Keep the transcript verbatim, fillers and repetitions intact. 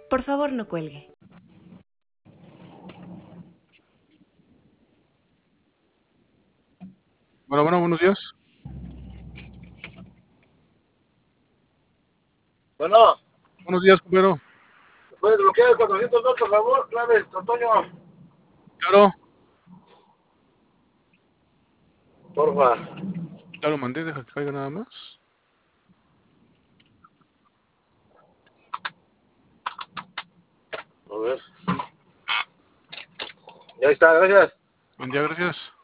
Por favor, no cuelgue. Bueno, bueno, buenos días. Bueno, Buenos días, compañero. ¿puedes bloquear el cuatrocientos dos, por favor? Claves, Antonio. Claro, Porfa. ya lo mandé, deja que caiga nada más. A ver. Ya está, gracias. Buen día, gracias.